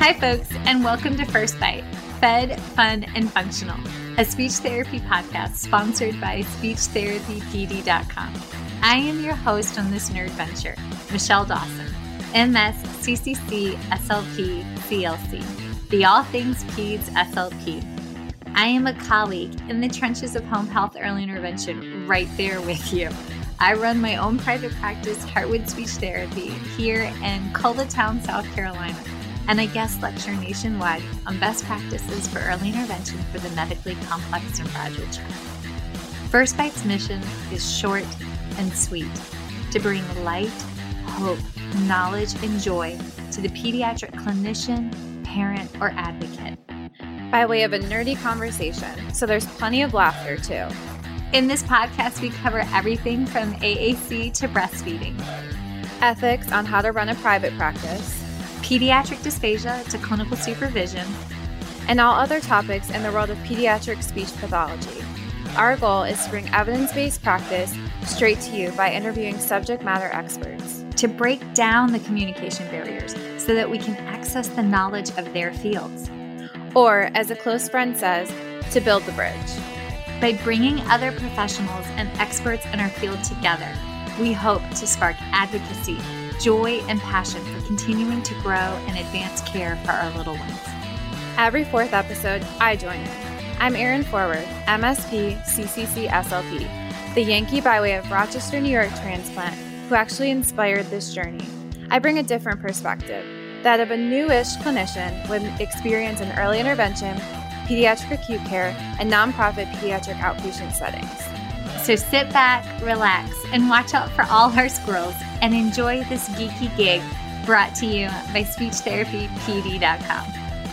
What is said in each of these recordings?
Hi, folks, and welcome to First Bite, Fed, Fun, and Functional, a speech therapy podcast sponsored by SpeechTherapyPD.com. I am your host on this nerd venture, Michelle Dawson, MS, CCC, SLP, CLC, the All Things Peds SLP. I am a colleague in the trenches of home health early intervention right there with you. I run my own private practice, Heartwood Speech Therapy, here in Coletown, South Carolina, and I guest lecture nationwide on best practices for early intervention for the medically complex and fragile child. First Bite's mission is short and sweet, to bring light, hope, knowledge, and joy to the pediatric clinician, parent, or advocate. By way of a nerdy conversation, so there's plenty of laughter too. In this podcast, we cover everything from AAC to breastfeeding, ethics on how to run a private practice, pediatric dysphagia to clinical supervision, and all other topics in the world of pediatric speech pathology. Our goal is to bring evidence-based practice straight to you by interviewing subject matter experts, to break down the communication barriers so that we can access the knowledge of their fields. Or, as a close friend says, to build the bridge. By bringing other professionals and experts in our field together, we hope to spark advocacy, joy, and passion for continuing to grow and advance care for our little ones. Every fourth episode, I join in. I'm Erin Forward, MSP, CCC, SLP, the Yankee by way of Rochester, New York transplant who actually inspired this journey. I bring a different perspective, that of a newish clinician with experience in early intervention, pediatric acute care, and nonprofit pediatric outpatient settings. So sit back, relax, and watch out for all our squirrels and enjoy this geeky gig brought to you by SpeechTherapyPD.com.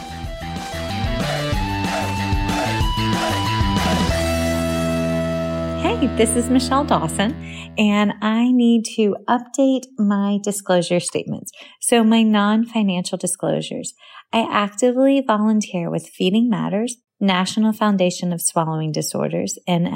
Hey, this is Michelle Dawson, and I need to update my disclosure statements. So my non-financial disclosures. I actively volunteer with Feeding Matters, National Foundation of Swallowing Disorders,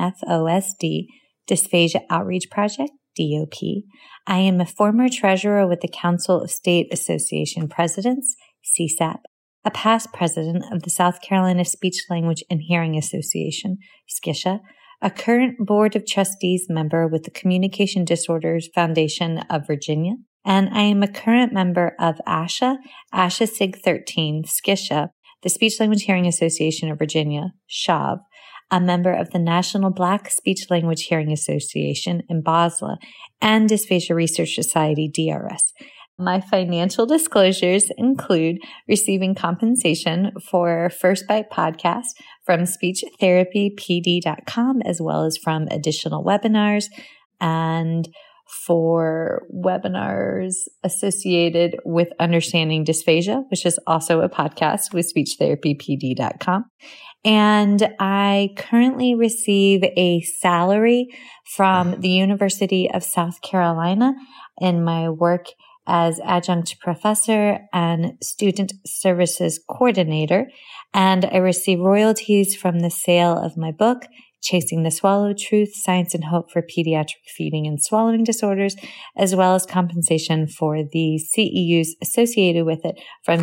NFOSD, Dysphagia Outreach Project, DOP. I am a former treasurer with the Council of State Association Presidents, CSAP, a past president of the South Carolina Speech, Language, and Hearing Association, SCISHA, a current Board of Trustees member with the Communication Disorders Foundation of Virginia, and I am a current member of ASHA SIG 13, SCISHA, the Speech Language Hearing Association of Virginia, SHAV, a member of the National Black Speech Language Hearing Association in Basel, and Dysphagia Research Society, DRS. My financial disclosures include receiving compensation for First Bite podcast from SpeechTherapyPD.com, as well as from additional webinars and for webinars associated with Understanding Dysphagia, which is also a podcast with SpeechTherapyPD.com. And I currently receive a salary from the University of South Carolina in my work as adjunct professor and student services coordinator, and I receive royalties from the sale of my book, Chasing the Swallow: Truth, Science, and Hope for Pediatric Feeding and Swallowing Disorders, as well as compensation for the CEUs associated with it from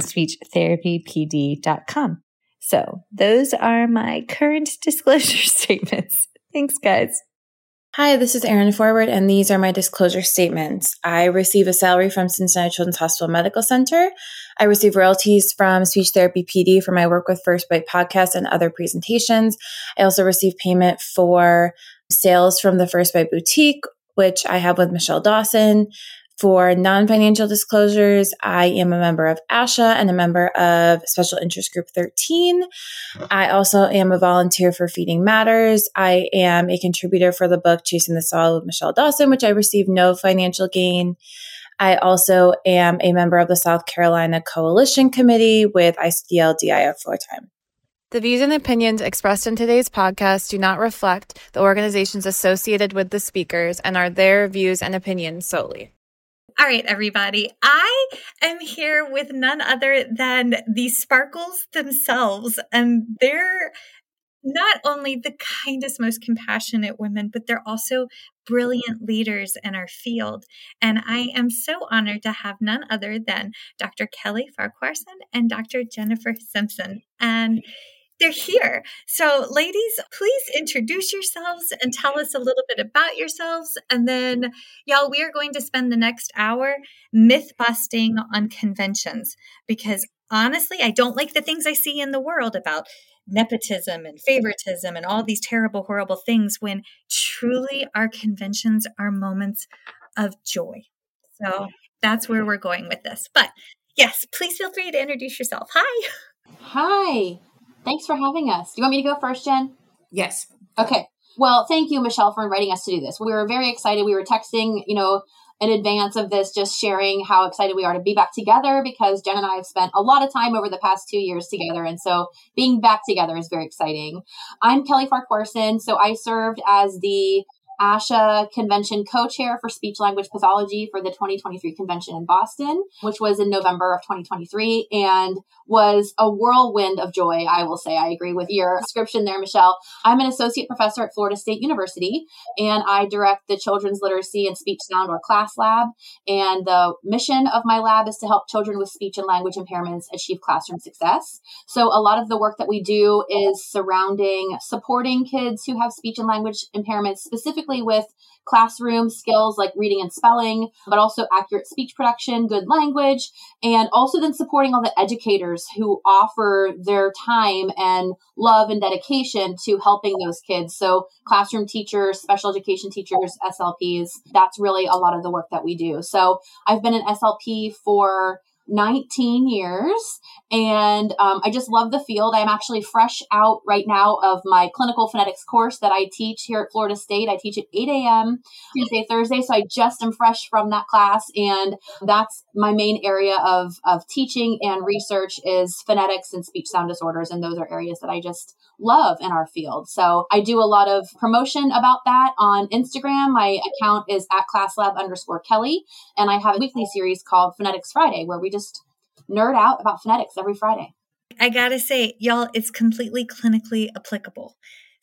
SpeechTherapyPD.com. So those are my current disclosure statements. Thanks, guys. Hi, this is Erin Forward, and these are my disclosure statements. I receive a salary from Cincinnati Children's Hospital Medical Center. I receive royalties from Speech Therapy PD for my work with First Bite Podcast and other presentations. I also receive payment for sales from the First Bite Boutique, which I have with Michelle Dawson. For non-financial disclosures, I am a member of ASHA and a member of Special Interest Group 13. I also am a volunteer for Feeding Matters. I am a contributor for the book Chasing the Swallow with Michelle Dawson, which I receive no financial gain. I also am a member of the South Carolina Coalition Committee with ICDL-DIF full-time. The views and opinions expressed in today's podcast do not reflect the organizations associated with the speakers and are their views and opinions solely. All right, everybody. I am here with none other than the Sparkles themselves, and they're not only the kindest, most compassionate women, but they're also brilliant leaders in our field. And I am so honored to have none other than Dr. Kelly Farquharson and Dr. Jennifer Simpson. And they're here. So, ladies, please introduce yourselves and tell us a little bit about yourselves. And then, y'all, we are going to spend the next hour myth busting on conventions because honestly, I don't like the things I see in the world about nepotism and favoritism and all these terrible, horrible things when truly our conventions are moments of joy. So that's where we're going with this. But yes, please feel free to introduce yourself. Hi. Hi. Thanks for having us. Do you want me to go first, Jen? Yes. Okay. Well, thank you, Michelle, for inviting us to do this. We were very excited. We were texting, in advance of this, just sharing how excited we are to be back together because Jen and I have spent a lot of time over the past 2 years together. And so being back together is very exciting. I'm Kelly Farquharson. So I served as the ASHA convention co-chair for speech language pathology for the 2023 convention in Boston, which was in November of 2023 and was a whirlwind of joy. I will say, I agree with your description there, Michelle. I'm an associate professor at Florida State University, and I direct the Children's Literacy and Speech Sound or CLASS lab. And the mission of my lab is to help children with speech and language impairments achieve classroom success. So a lot of the work that we do is surrounding supporting kids who have speech and language impairments, specifically with classroom skills like reading and spelling, but also accurate speech production, good language, and also then supporting all the educators who offer their time and love and dedication to helping those kids. So classroom teachers, special education teachers, SLPs, that's really a lot of the work that we do. So I've been an SLP for 19 years. And I just love the field. I'm actually fresh out right now of my clinical phonetics course that I teach here at Florida State. I teach at 8 a.m. Tuesday, Thursday. So I just am fresh from that class. And that's my main area of teaching and research is phonetics and speech sound disorders. And those are areas that I just love in our field. So I do a lot of promotion about that on Instagram. My account is at classlab_Kelly. And I have a weekly series called Phonetics Friday, where we just nerd out about phonetics every Friday. I gotta say, y'all, it's completely clinically applicable.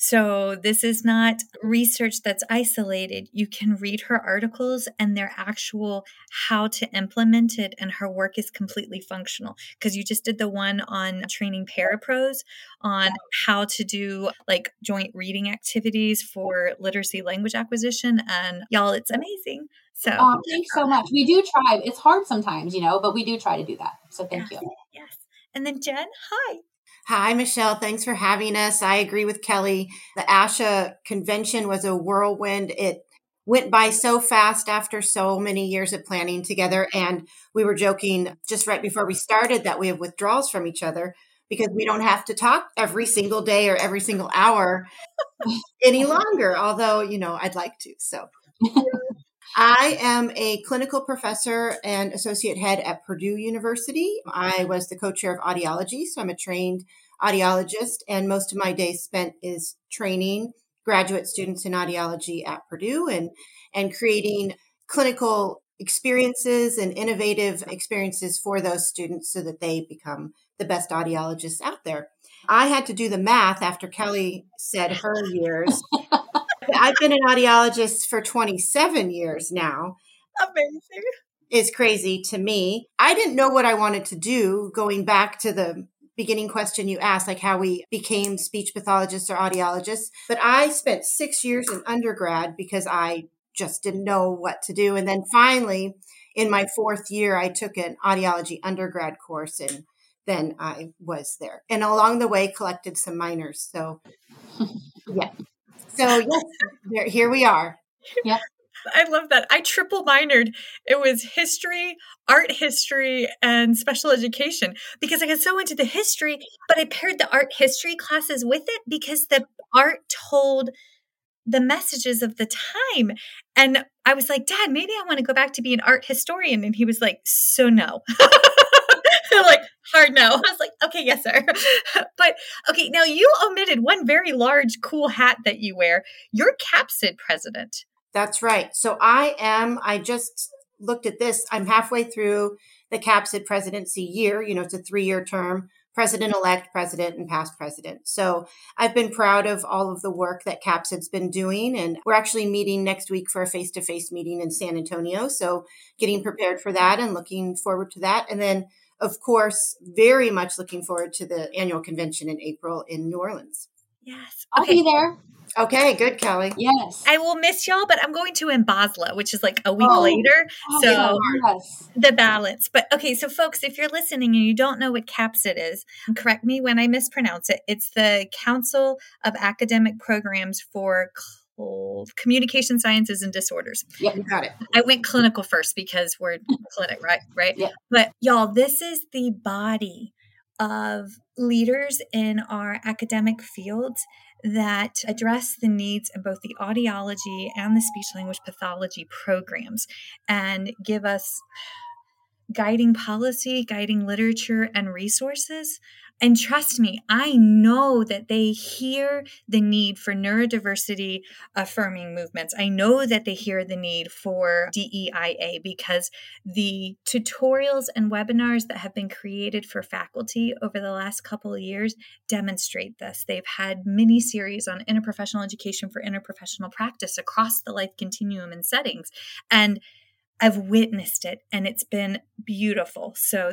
So this is not research that's isolated. You can read her articles and their actual how to implement it, and her work is completely functional. Because you just did the one on training parapros on how to do like joint reading activities for literacy language acquisition. And y'all, it's amazing. So thanks so much. We do try. It's hard sometimes, but we do try to do that. So thank you. Yes. And then Jen, hi. Hi, Michelle. Thanks for having us. I agree with Kelly. The ASHA convention was a whirlwind. It went by so fast after so many years of planning together. And we were joking just right before we started that we have withdrawals from each other because we don't have to talk every single day or every single hour any longer. Although, I'd like to. So I am a clinical professor and associate head at Purdue University. I was the co-chair of audiology, so I'm a trained audiologist, and most of my days spent is training graduate students in audiology at Purdue and creating clinical experiences and innovative experiences for those students so that they become the best audiologists out there. I had to do the math after Kelly said her years. I've been an audiologist for 27 years now. Amazing. It's crazy to me. I didn't know what I wanted to do, going back to the beginning question you asked, like how we became speech pathologists or audiologists. But I spent 6 years in undergrad because I just didn't know what to do. And then finally, in my 4th year, I took an audiology undergrad course, and then I was there. And along the way, collected some minors. So, yeah. So yes, here we are. Yeah. I love that. I triple minored. It was history, art history, and special education because I got so into the history, but I paired the art history classes with it because the art told the messages of the time. And I was like, Dad, maybe I want to go back to be an art historian. And he was like, so no. Like, hard no. I was like, okay, yes, sir. But okay, now you omitted one very large, cool hat that you wear. You're CAPSID president. That's right. So I just looked at this. I'm halfway through the CAPSID presidency year. It's a 3-year term. president-elect, president, and past president. So I've been proud of all of the work that CAPSID's been doing. And we're actually meeting next week for a face-to-face meeting in San Antonio. So getting prepared for that and looking forward to that. And then, of course, very much looking forward to the annual convention in April in New Orleans. Yes. I'll be there. Okay, good, Kelly. Yes. I will miss y'all, but I'm going to in Basel, which is like a week later. So yes. The balance. But okay, so folks, if you're listening and you don't know what CAPSID is, correct me when I mispronounce it. It's the Council of Academic Programs for Communication Sciences and Disorders. Yep, you got it. I went clinical first because we're clinic, right? Yep. But y'all, this is the body of leaders in our academic fields that address the needs of both the audiology and the speech language pathology programs and give us guiding policy, guiding literature and resources. And trust me, I know that they hear the need for neurodiversity affirming movements. I know that they hear the need for DEIA because the tutorials and webinars that have been created for faculty over the last couple of years demonstrate this. They've had mini series on interprofessional education for interprofessional practice across the life continuum and settings. And I've witnessed it and it's been beautiful. So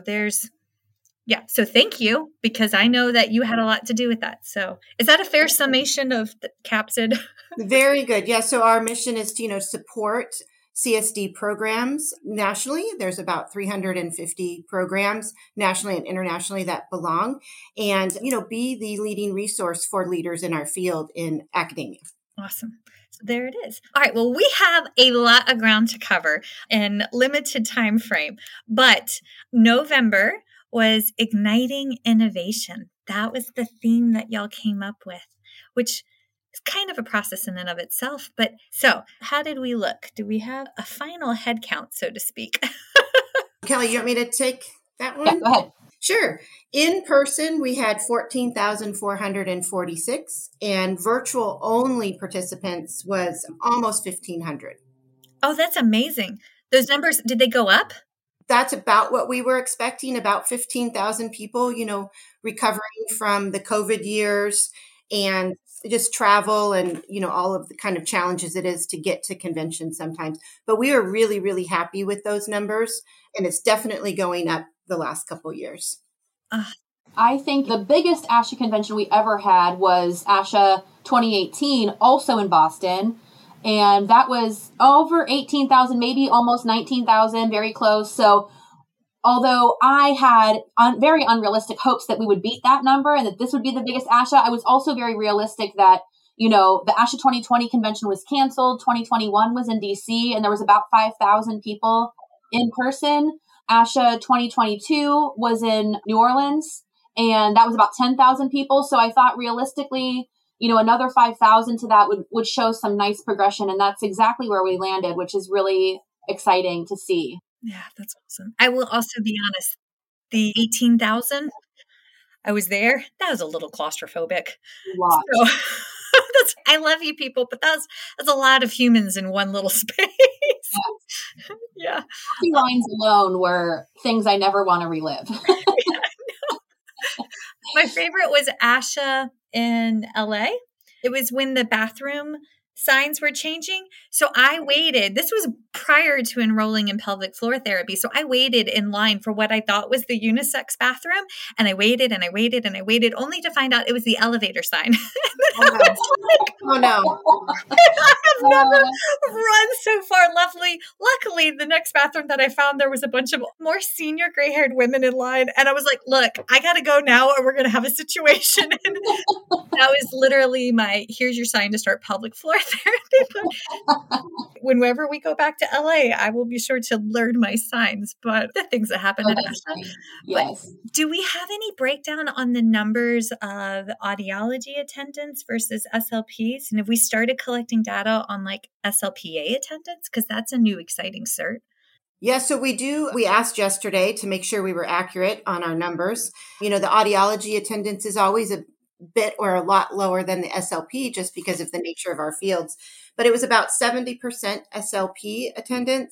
so thank you, because I know that you had a lot to do with that. So is that a fair summation of the CAPSID? Very good. Yeah. So our mission is to, support CSD programs nationally. There's about 350 programs nationally and internationally that belong and, be the leading resource for leaders in our field in academia. Awesome. So there it is. All right. Well, we have a lot of ground to cover in limited time frame, but November was Igniting Innovation. That was the theme that y'all came up with, which is kind of a process in and of itself. But so how did we look? Do we have a final head count, so to speak? Kelly, you want me to take that one? Yeah, go ahead. Sure. In person, we had 14,446 and virtual only participants was almost 1,500. Oh, that's amazing. Those numbers, did they go up? That's about what we were expecting, about 15,000 people, recovering from the COVID years and just travel and, all of the kind of challenges it is to get to conventions sometimes. But we are really, really happy with those numbers. And it's definitely going up the last couple of years. I think the biggest ASHA convention we ever had was ASHA 2018, also in Boston. And that was over 18,000, maybe almost 19,000, very close. So although I had very unrealistic hopes that we would beat that number and that this would be the biggest ASHA, I was also very realistic that, the ASHA 2020 convention was canceled. 2021 was in DC and there was about 5,000 people in person. ASHA 2022 was in New Orleans and that was about 10,000 people. So I thought realistically, another 5,000 to that would show some nice progression. And that's exactly where we landed, which is really exciting to see. Yeah, that's awesome. I will also be honest, the 18,000, I was there. That was a little claustrophobic. So, I love you people, but that's a lot of humans in one little space. Yeah. The lines alone were things I never want to relive. My favorite was ASHA in LA. It was when the bathroom signs were changing. So I waited. This was prior to enrolling in pelvic floor therapy. So I waited in line for what I thought was the unisex bathroom. And I waited and I waited and I waited only to find out it was the elevator sign. Oh no. I have never run so far. Luckily, the next bathroom that I found, there was a bunch of more senior gray-haired women in line. And I was like, look, I got to go now or we're going to have a situation. And that was literally here's your sign to start pelvic floor therapy. But whenever we go back to LA, I will be sure to learn my signs, but the things that happen at ASHA. Yes. But do we have any breakdown on the numbers of audiology attendance versus SLPs? And have we started collecting data on SLPA attendance? Because that's a new exciting cert. Yeah, so we do. We asked yesterday to make sure we were accurate on our numbers. The audiology attendance is always a bit or a lot lower than the SLP just because of the nature of our fields. But it was about 70% SLP attendance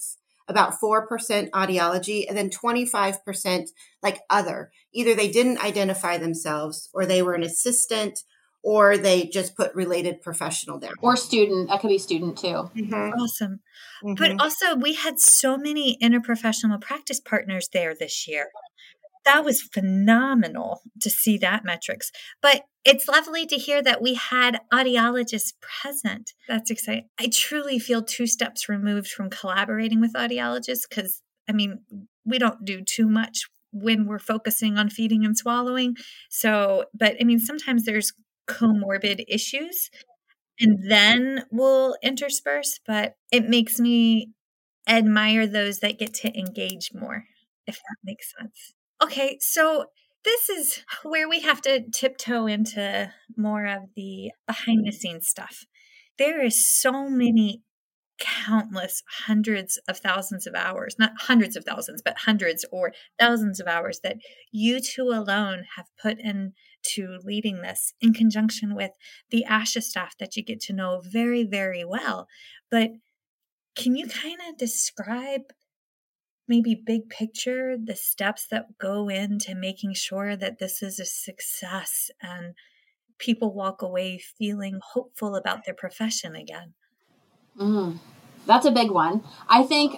about 4% audiology, and then 25% like other. Either they didn't identify themselves, or they were an assistant, or they just put related professional down. Or student. That could be student too. Mm-hmm. Awesome. Mm-hmm. But also, we had so many interprofessional practice partners there this year. That was phenomenal to see that metrics. But it's lovely to hear that we had audiologists present. That's exciting. I truly feel 2 steps removed from collaborating with audiologists because, I mean, we don't do too much when we're focusing on feeding and swallowing. So, but I mean, sometimes there's comorbid issues and then we'll intersperse, but it makes me admire those that get to engage more, if that makes sense. Okay, so this is where we have to tiptoe into more of the behind the scenes stuff. There is so many countless hundreds of thousands of hours, not hundreds of thousands, but hundreds or thousands of hours that you two alone have put into leading this in conjunction with the ASHA staff that you get to know very, very well. But can you kind of describe maybe big picture, the steps that go into making sure that this is a success and people walk away feeling hopeful about their profession again? That's a big one. I think,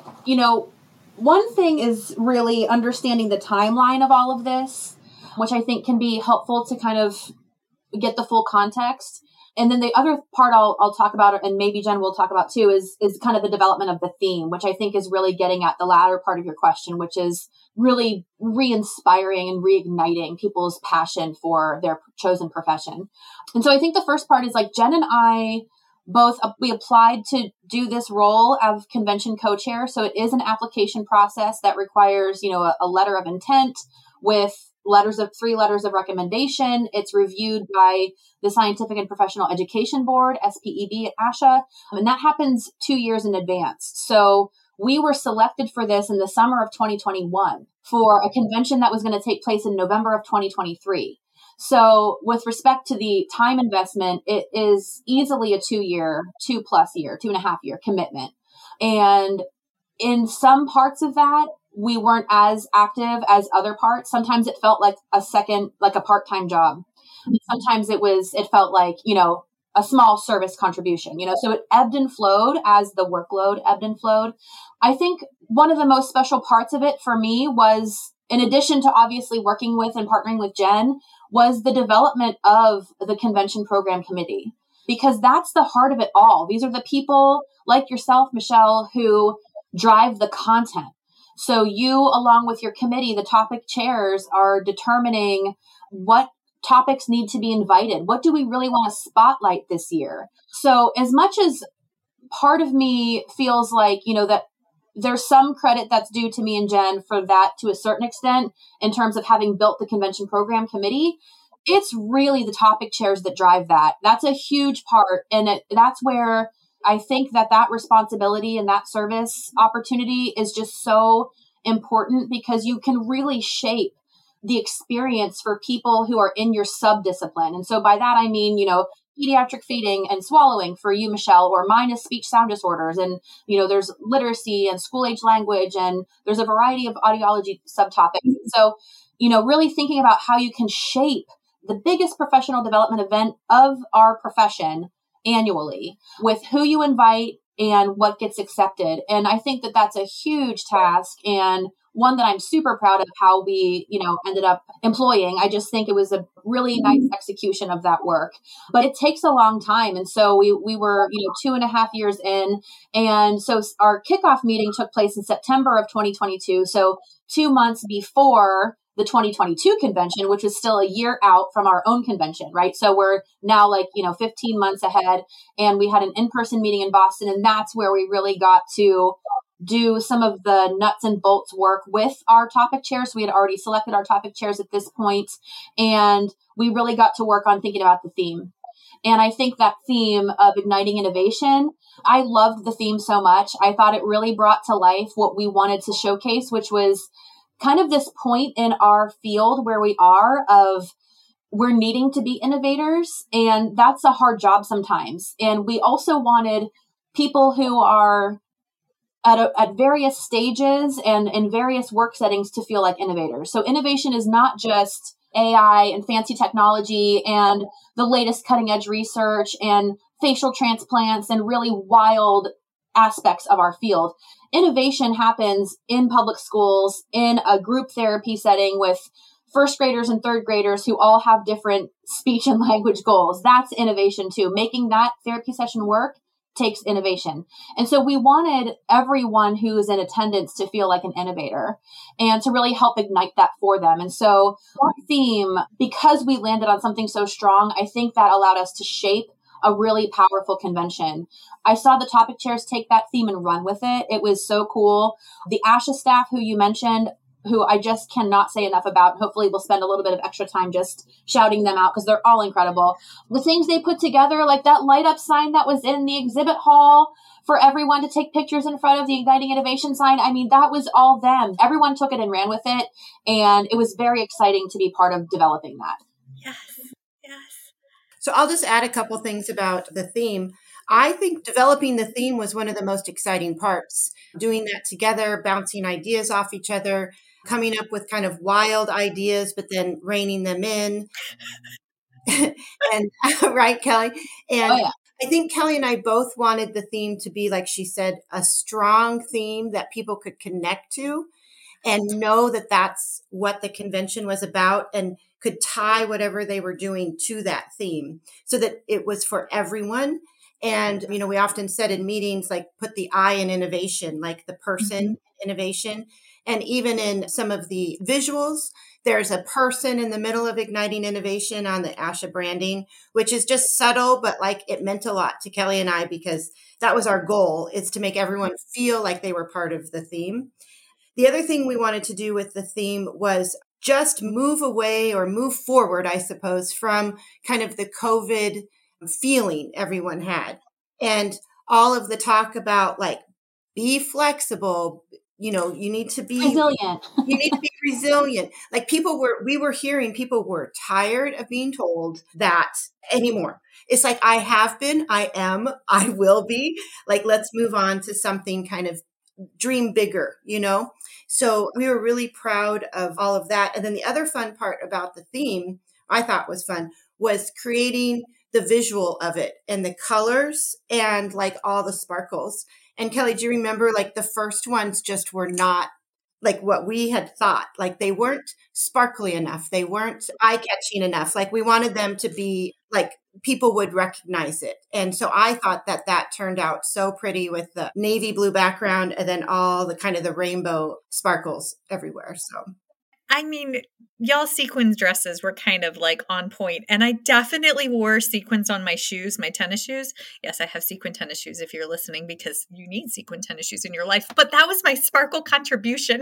one thing is really understanding the timeline of all of this, which I think can be helpful to kind of get the full context. And then the other part I'll talk about, and maybe Jen will talk about too, is kind of the development of the theme, which I think is really getting at the latter part of your question, which is really re-inspiring and reigniting people's passion for their chosen profession. And so I think the first part is like Jen and I both, we applied to do this role of convention co-chair. So it is an application process that requires, a letter of intent with 3 letters of recommendation. It's reviewed by the Scientific and Professional Education Board, SPEB at ASHA, and that happens 2 years in advance. So we were selected for this in the summer of 2021 for a convention that was going to take place in November of 2023. So with respect to the time investment, it is easily a 2.5 year commitment. And in some parts of that, we weren't as active as other parts. Sometimes it felt like a part-time job. Sometimes it felt like, a small service contribution, so it ebbed and flowed as the workload ebbed and flowed. I think one of the most special parts of it for me was, in addition to obviously working with and partnering with Jen, was the development of the convention program committee, because that's the heart of it all. These are the people like yourself, Michelle, who drive the content. So you, along with your committee, the topic chairs, are determining what topics need to be invited. What do we really want to spotlight this year? So as much as part of me feels like, that there's some credit that's due to me and Jen for that to a certain extent in terms of having built the convention program committee, it's really the topic chairs that drive that. That's a huge part. And that's where I think that responsibility and that service opportunity is just so important, because you can really shape the experience for people who are in your sub-discipline. And so by that, I mean, pediatric feeding and swallowing for you, Michelle, or mine is speech sound disorders. And, there's literacy and school age language, and there's a variety of audiology subtopics. So, really thinking about how you can shape the biggest professional development event of our profession annually with who you invite and what gets accepted. And I think that that's a huge task, and one that I'm super proud of how we, ended up employing. I just think it was a really nice execution of that work, but it takes a long time. And so we were, 2.5 years in. And so our kickoff meeting took place in September of 2022. So 2 months before the 2022 convention, which was still a year out from our own convention, right? So we're now 15 months ahead, and we had an in-person meeting in Boston, and that's where we really got to do some of the nuts and bolts work with our topic chairs. We had already selected our topic chairs at this point, and we really got to work on thinking about the theme. And I think that theme of igniting innovation, I loved the theme so much. I thought it really brought to life what we wanted to showcase, which was kind of this point in our field where we're needing to be innovators. And that's a hard job sometimes. And we also wanted people who are at various stages and in various work settings to feel like innovators. So innovation is not just AI and fancy technology and the latest cutting edge research and facial transplants and really wild aspects of our field. Innovation happens in public schools in a group therapy setting with first graders and third graders who all have different speech and language goals. That's innovation too. Making that therapy session work takes innovation. And so we wanted everyone who is in attendance to feel like an innovator and to really help ignite that for them. And so our theme, because we landed on something so strong, I think that allowed us to shape a really powerful convention. I saw the topic chairs take that theme and run with it. It was so cool. The ASHA staff who you mentioned, who I just cannot say enough about. Hopefully we'll spend a little bit of extra time just shouting them out because they're all incredible. The things they put together, like that light up sign that was in the exhibit hall for everyone to take pictures in front of the Igniting Innovation sign. I mean, that was all them. Everyone took it and ran with it. And it was very exciting to be part of developing that. Yes. So I'll just add a couple things about the theme. I think developing the theme was one of the most exciting parts. Doing that together, bouncing ideas off each other, coming up with kind of wild ideas, but then reining them in. And right, Kelly? And I think Kelly and I both wanted the theme to be, like she said, a strong theme that people could connect to and know that that's what the convention was about and could tie whatever they were doing to that theme so that it was for everyone. And, you know, we often said in meetings, like, put the I in innovation, like the person innovation. And even in some of the visuals, there's a person in the middle of Igniting Innovation on the ASHA branding, which is just subtle, but like it meant a lot to Kelly and I because that was our goal, is to make everyone feel like they were part of the theme. The other thing we wanted to do with the theme was just move away or move forward, I suppose, from kind of the COVID feeling everyone had. And all of the talk about like, be flexible, you know, you need to be resilient. You need to be resilient. Like we were hearing people were tired of being told that anymore. It's like, I have been, I am, I will be. Like, let's move on to something kind of dream bigger, you know? So we were really proud of all of that. And then the other fun part about the theme, I thought was fun, was creating the visual of it and the colors and like all the sparkles. And Kelly, do you remember like the first ones just were not like what we had thought? Like they weren't sparkly enough. They weren't eye-catching enough. Like we wanted them to be like people would recognize it. And so I thought that turned out so pretty with the navy blue background and then all the kind of the rainbow sparkles everywhere. So I mean, y'all sequins dresses were kind of like on point. And I definitely wore sequins on my shoes, my tennis shoes. Yes, I have sequin tennis shoes if you're listening because you need sequin tennis shoes in your life. But that was my sparkle contribution.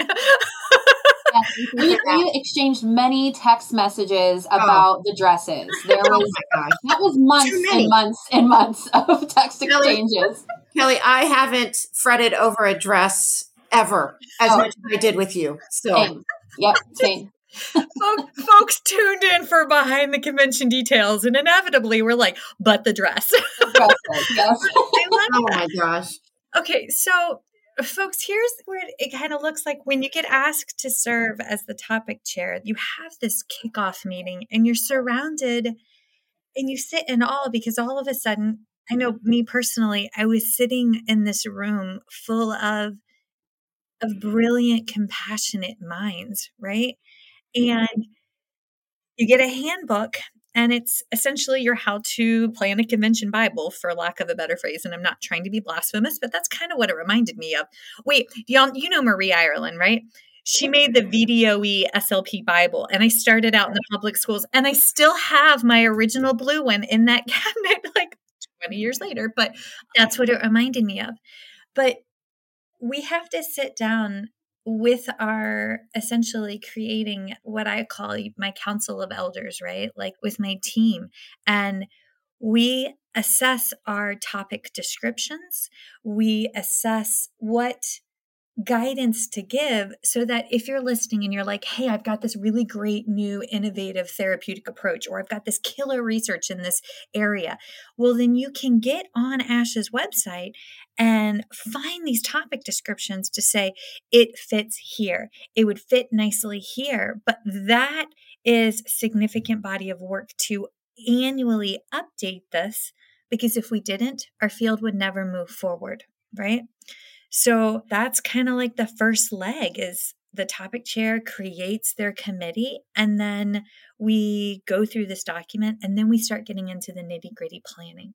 We exchanged many text messages about the dresses. There was that was months and months and months of text exchanges. Kelly, I haven't fretted over a dress ever as much as I did with you. So. Same. Yep, same. Folks tuned in for behind the convention details, and inevitably we're like, but the dress. Yes. Oh my gosh. Okay, so folks, here's where it kind of looks like when you get asked to serve as the topic chair, you have this kickoff meeting and you're surrounded and you sit in awe because all of a sudden, I know me personally, I was sitting in this room full of brilliant, compassionate minds, right? And you get a handbook and it's essentially your how to plan a convention Bible, for lack of a better phrase. And I'm not trying to be blasphemous, but that's kind of what it reminded me of. Wait, y'all, you know Marie Ireland, right? She made the VDOE SLP Bible, and I started out in the public schools, and I still have my original blue one in that cabinet like 20 years later, but that's what it reminded me of. But we have to sit down with our essentially creating what I call my council of elders, right? Like with my team. And we assess our topic descriptions. We assess what guidance to give so that if you're listening and you're like, hey, I've got this really great new innovative therapeutic approach, or I've got this killer research in this area, well, then you can get on ASHA's website and find these topic descriptions to say it fits here. It would fit nicely here. But that is significant body of work to annually update this, because if we didn't, our field would never move forward, right? So that's kind of like the first leg is the topic chair creates their committee, and then we go through this document, and then we start getting into the nitty-gritty planning.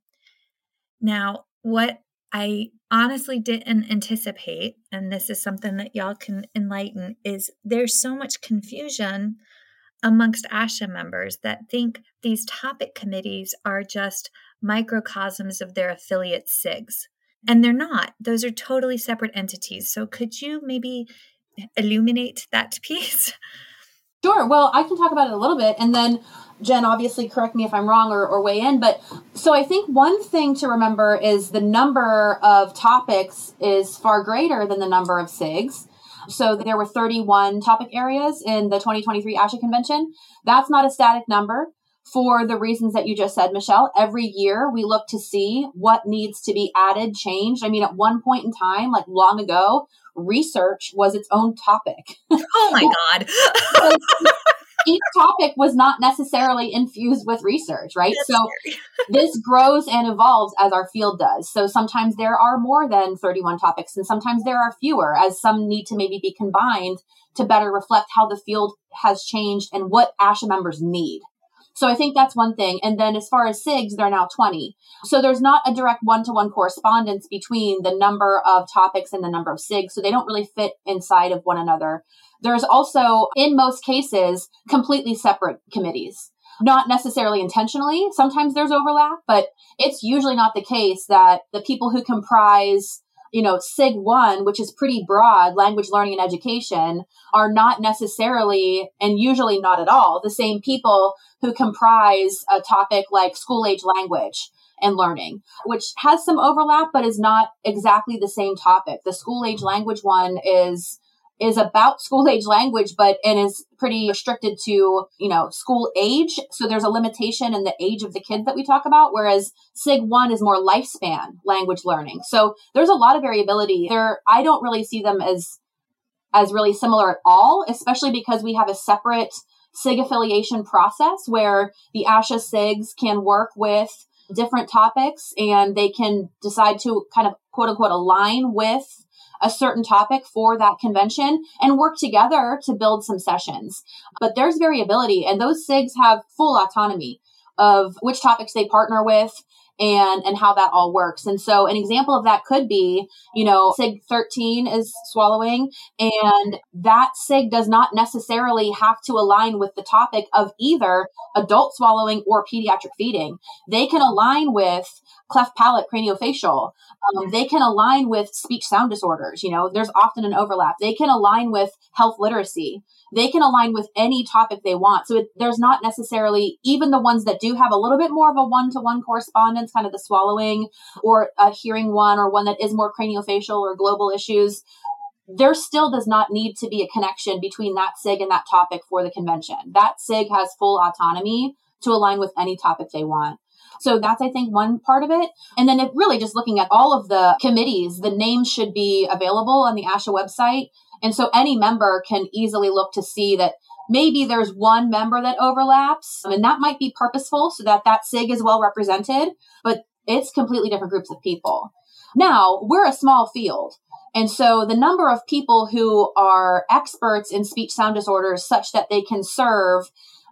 Now, what I honestly didn't anticipate, and this is something that y'all can enlighten, is there's so much confusion amongst ASHA members that think these topic committees are just microcosms of their affiliate SIGs. And they're not. Those are totally separate entities. So could you maybe illuminate that piece? Sure. Well, I can talk about it a little bit, and then Jen, obviously correct me if I'm wrong or weigh in. But so I think one thing to remember is the number of topics is far greater than the number of SIGs. So there were 31 topic areas in the 2023 ASHA convention. That's not a static number for the reasons that you just said, Michelle. Every year we look to see what needs to be added, changed. I mean, at one point in time, like long ago, research was its own topic. Oh my God. Each topic was not necessarily infused with research, right? That's so scary. This grows and evolves as our field does. So sometimes there are more than 31 topics, and sometimes there are fewer, as some need to maybe be combined to better reflect how the field has changed and what ASHA members need. So I think that's one thing. And then as far as SIGs, they're now 20. So there's not a direct one-to-one correspondence between the number of topics and the number of SIGs. So they don't really fit inside of one another. There's also, in most cases, completely separate committees. Not necessarily intentionally. Sometimes there's overlap, but it's usually not the case that the people who comprise SIG 1, which is pretty broad, language learning and education, are not necessarily, and usually not at all, the same people who comprise a topic like school age language and learning, which has some overlap, but is not exactly the same topic. The school age language one is about school age language, and is pretty restricted to, school age. So there's a limitation in the age of the kid that we talk about, whereas SIG 1 is more lifespan language learning. So there's a lot of variability there. I don't really see them as really similar at all, especially because we have a separate SIG affiliation process where the ASHA SIGs can work with different topics, and they can decide to kind of quote unquote align with a certain topic for that convention and work together to build some sessions. But there's variability, and those SIGs have full autonomy of which topics they partner with and how that all works. And so an example of that could be, SIG 13 is swallowing, and that SIG does not necessarily have to align with the topic of either adult swallowing or pediatric feeding. They can align with cleft palate craniofacial. They can align with speech sound disorders. There's often an overlap. They can align with health literacy. They can align with any topic they want. So there's not necessarily, even the ones that do have a little bit more of a one-to-one correspondence, kind of the swallowing or a hearing one, or one that is more craniofacial or global issues, there still does not need to be a connection between that SIG and that topic for the convention. That SIG has full autonomy to align with any topic they want. So that's, I think, one part of it. And then really just looking at all of the committees, the names should be available on the ASHA website. And so any member can easily look to see that maybe there's one member that overlaps, and that might be purposeful so that that SIG is well represented, but it's completely different groups of people. Now, we're a small field. And so the number of people who are experts in speech sound disorders such that they can serve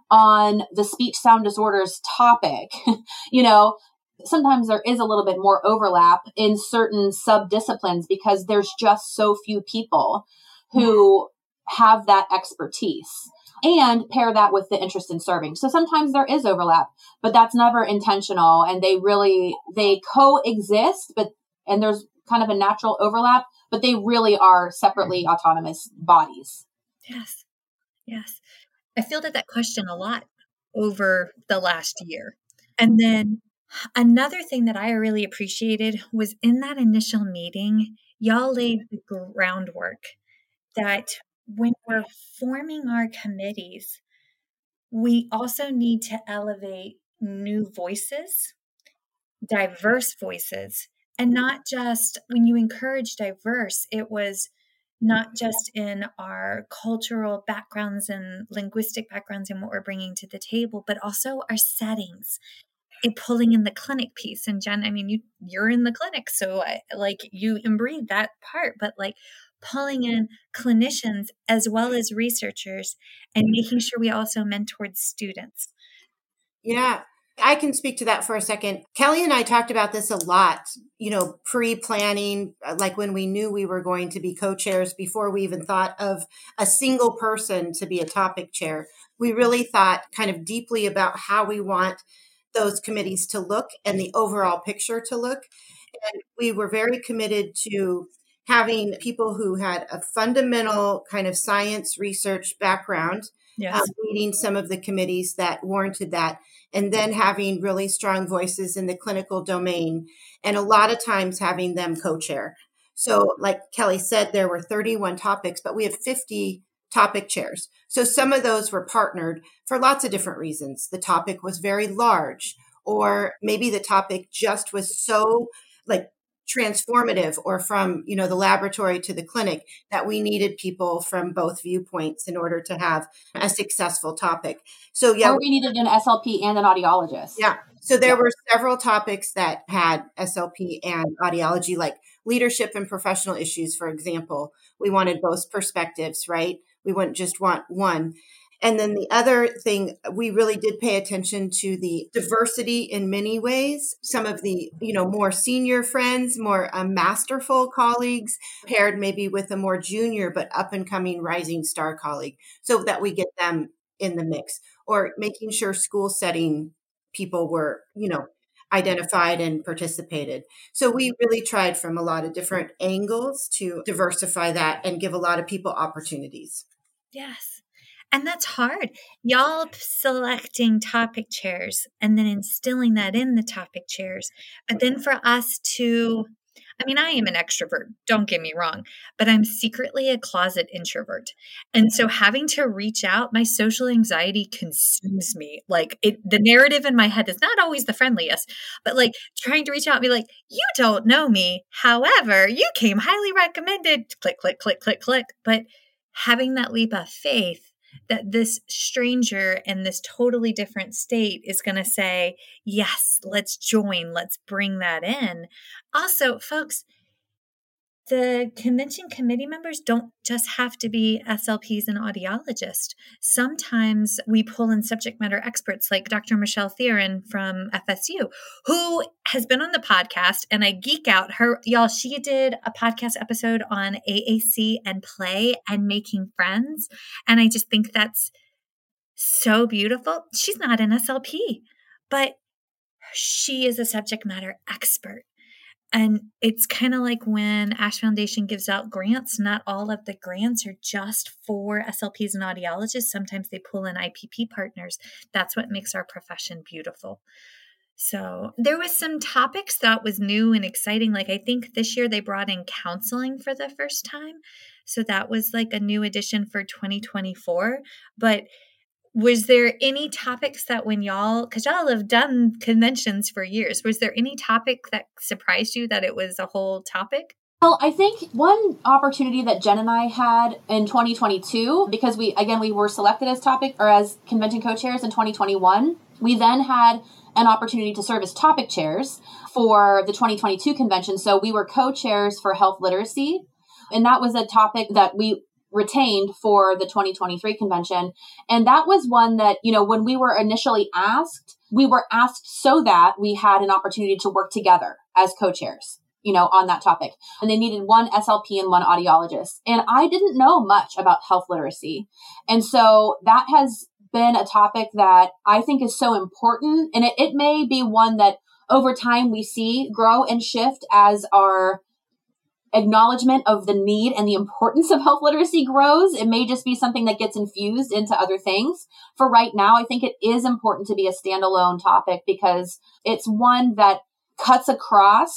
on the speech sound disorders topic, sometimes there is a little bit more overlap in certain subdisciplines because there's just so few people who have that expertise, and pair that with the interest in serving. So sometimes there is overlap, but that's never intentional, and they coexist, and there's kind of a natural overlap, but they really are separately autonomous bodies. Yes. Yes. I fielded that question a lot over the last year. And then another thing that I really appreciated was in that initial meeting, y'all laid the groundwork that when we're forming our committees, we also need to elevate new voices, diverse voices, and not just when you encourage diverse, it was not just in our cultural backgrounds and linguistic backgrounds and what we're bringing to the table, but also our settings. And pulling in the clinic piece. And Jen, I mean, you're in the clinic, so you embreed that part, but like pulling in clinicians as well as researchers and making sure we also mentored students. Yeah, I can speak to that for a second. Kelly and I talked about this a lot, pre-planning, like when we knew we were going to be co-chairs before we even thought of a single person to be a topic chair. We really thought kind of deeply about how we want those committees to look and the overall picture to look. And we were very committed to having people who had a fundamental kind of science research background, leading some of the committees that warranted that, and then having really strong voices in the clinical domain, and a lot of times having them co-chair. So like Kelly said, there were 31 topics, but we have 50 topic chairs. So some of those were partnered for lots of different reasons. The topic was very large, or maybe the topic just was so like transformative, or from, the laboratory to the clinic, that we needed people from both viewpoints in order to have a successful topic. So or we needed an SLP and an audiologist. Yeah. So there were several topics that had SLP and audiology, like leadership and professional issues, for example. We wanted both perspectives, right? We wouldn't just want one. And then the other thing, we really did pay attention to the diversity in many ways. Some of the, more senior friends, more masterful colleagues, paired maybe with a more junior but up and coming rising star colleague, so that we get them in the mix, or making sure school setting people were, identified and participated. So we really tried from a lot of different angles to diversify that and give a lot of people opportunities. Yes. And that's hard. Y'all selecting topic chairs and then instilling that in the topic chairs. But then for us to, I am an extrovert, don't get me wrong, but I'm secretly a closet introvert. And so having to reach out, my social anxiety consumes me. The narrative in my head is not always the friendliest, but trying to reach out and be like, you don't know me. However, you came highly recommended, click, click, click, click, click. But having that leap of faith that this stranger in this totally different state is going to say, yes, let's join, let's bring that in. Also, folks, the convention committee members don't just have to be SLPs and audiologists. Sometimes we pull in subject matter experts like Dr. Michelle Theron from FSU, who has been on the podcast, and I geek out her. Y'all, she did a podcast episode on AAC and play and making friends. And I just think that's so beautiful. She's not an SLP, but she is a subject matter expert. And it's kind of like when Ash Foundation gives out grants, not all of the grants are just for SLPs and audiologists. Sometimes they pull in IPP partners. That's what makes our profession beautiful. So there was some topics that was new and exciting. I think this year they brought in counseling for the first time. So that was a new addition for 2024. But was there any topics that because y'all have done conventions for years, was there any topic that surprised you that it was a whole topic? Well, I think one opportunity that Jen and I had in 2022, because we were selected as topic or as convention co-chairs in 2021, we then had an opportunity to serve as topic chairs for the 2022 convention. So we were co-chairs for health literacy, and that was a topic that we retained for the 2023 convention. And that was one that, when we were initially asked, we were asked so that we had an opportunity to work together as co-chairs, on that topic. And they needed one SLP and one audiologist. And I didn't know much about health literacy. And so that has been a topic that I think is so important. And it may be one that over time we see grow and shift as our acknowledgement of the need and the importance of health literacy grows. It may just be something that gets infused into other things. For right now, I think it is important to be a standalone topic because it's one that cuts across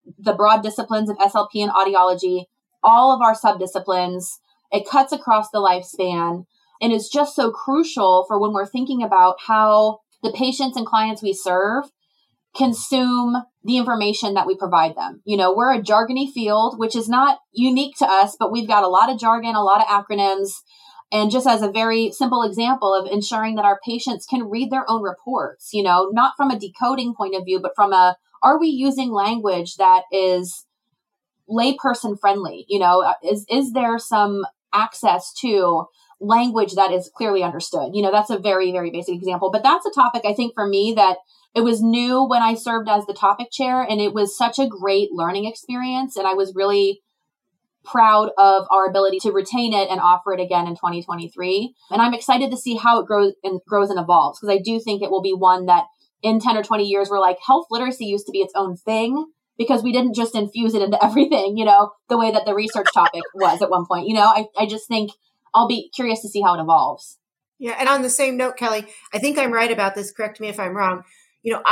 the broad disciplines of SLP and audiology, all of our subdisciplines. It cuts across the lifespan and is just so crucial for when we're thinking about how the patients and clients we serve consume the information that we provide them. You know, we're a jargony field, which is not unique to us, but we've got a lot of jargon, a lot of acronyms. And just as a very simple example of ensuring that our patients can read their own reports, you know, not from a decoding point of view, but from are we using language that is layperson friendly? You know, is there some access to language that is clearly understood? You know, that's a very, very basic example, but that's a topic I think for me that it was new when I served as the topic chair, and it was such a great learning experience. And I was really proud of our ability to retain it and offer it again in 2023. And I'm excited to see how it grows and evolves, because I do think it will be one that in 10 or 20 years, we're like, health literacy used to be its own thing because we didn't just infuse it into everything, you know, the way that the research topic was at one point. You know, I just think I'll be curious to see how it evolves. Yeah. And on the same note, Kelly, I think I'm right about this. Correct me if I'm wrong. You know,